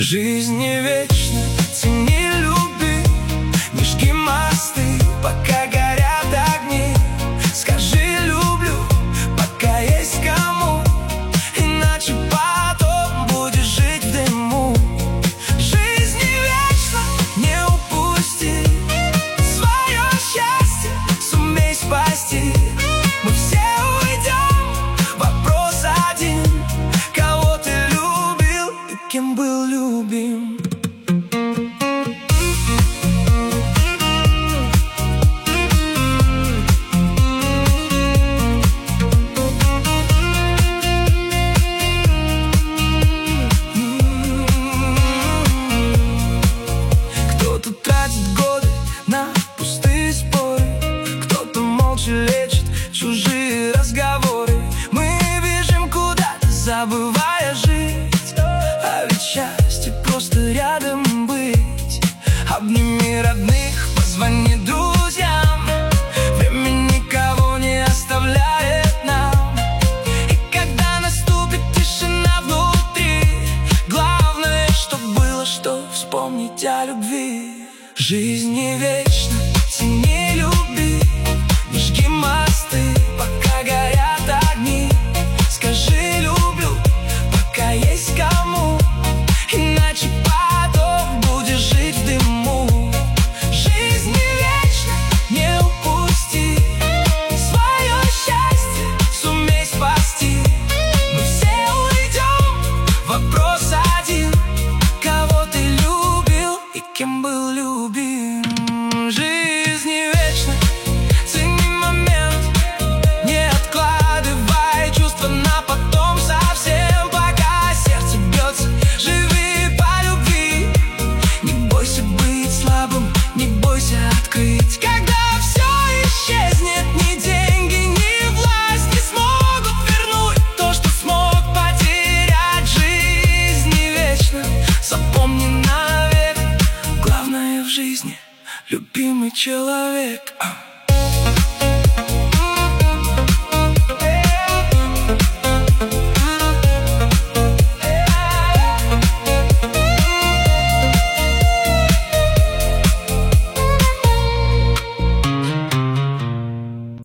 Жизнь не вечна, цени любви, не жги мосты, пока горят огни. Скажи люблю, пока есть кому, иначе потом будешь жить в дыму. Жизнь не вечна, не упусти свое счастье, сумей спасти. Мы все уйдем, вопрос один: кого ты любил и кем был любим. Кто-то тратит годы на пустые споры, кто-то молча лечит чужие разговоры. Мы бежим куда-то, забывая жить, а ведь счастье просто рядом быть. Обними родных, позвони друзьям, время никого не оставляет нам. И когда наступит тишина внутри, главное, чтоб было что вспомнить о любви. Жизнь не вечна, цени любви, не жги мосты, пока горят огни. Скажи люблю, пока есть кому, иначе потом будешь жить в дыму. Жизнь не вечна, не упусти свое счастье, сумей спасти. Мы все уйдем, вопрос один: кого ты любил и кем был любим. Жизнь не вечна, цени момент, не откладывай чувства на потом совсем. Пока сердце бьется, живи по любви. Не бойся быть слабым, не бойся открыть. Когда все исчезнет, ни деньги, ни власть не смогут вернуть то, что смог потерять. Жизнь не вечна, запомни навек: главное в жизни — любимый человек.